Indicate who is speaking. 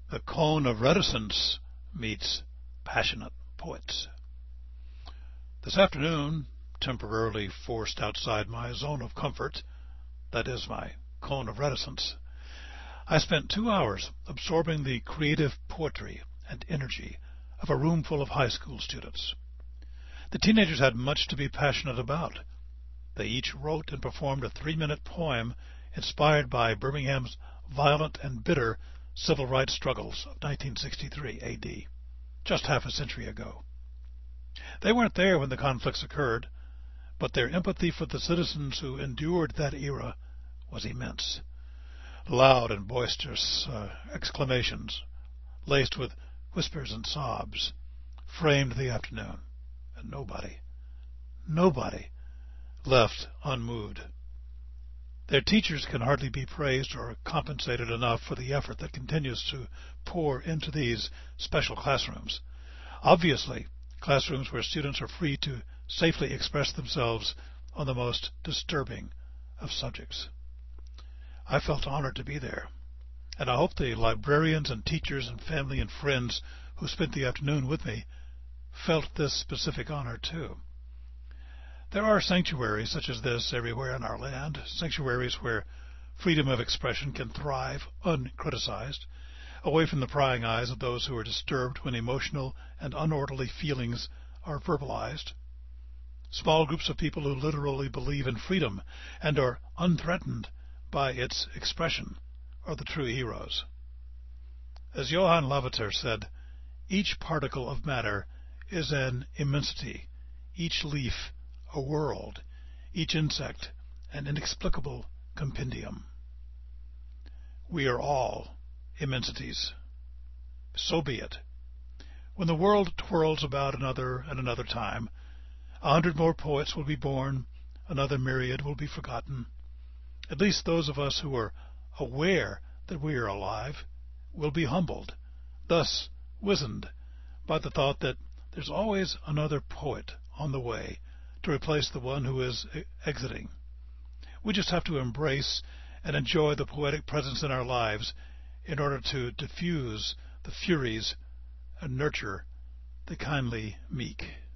Speaker 1: The cone of reticence meets passionate poets. This afternoon, temporarily forced outside my zone of comfort, that is my cone of reticence, I spent 2 hours absorbing the creative poetry and energy of a room full of high school students. The teenagers had much to be passionate about. They each wrote and performed a 3-minute poem inspired by Birmingham's violent and bitter civil rights struggles of 1963 A.D., just half a century ago. They weren't there when the conflicts occurred, but their empathy for the citizens who endured that era was immense. Loud and boisterous exclamations, laced with whispers and sobs, framed the afternoon, and nobody left unmoved. Their teachers can hardly be praised or compensated enough for the effort that continues to pour into these special classrooms. Obviously, classrooms where students are free to safely express themselves on the most disturbing of subjects. I felt honored to be there, and I hope the librarians and teachers and family and friends who spent the afternoon with me felt this specific honor too. There are sanctuaries such as this everywhere in our land, sanctuaries where freedom of expression can thrive uncriticized, away from the prying eyes of those who are disturbed when emotional and unorderly feelings are verbalized. Small groups of people who literally believe in freedom and are unthreatened by its expression are the true heroes. As Johann Lavater said, each particle of matter is an immensity, each leaf a world, each insect an inexplicable compendium. We are all immensities. So be it. When the world twirls about another time, 100 more poets will be born, another myriad will be forgotten. At least those of us who are aware that we are alive will be humbled, thus wizened by the thought that there's always another poet on the way to replace the one who is exiting. We just have to embrace and enjoy the poetic presence in our lives in order to diffuse the furies and nurture the kindly meek.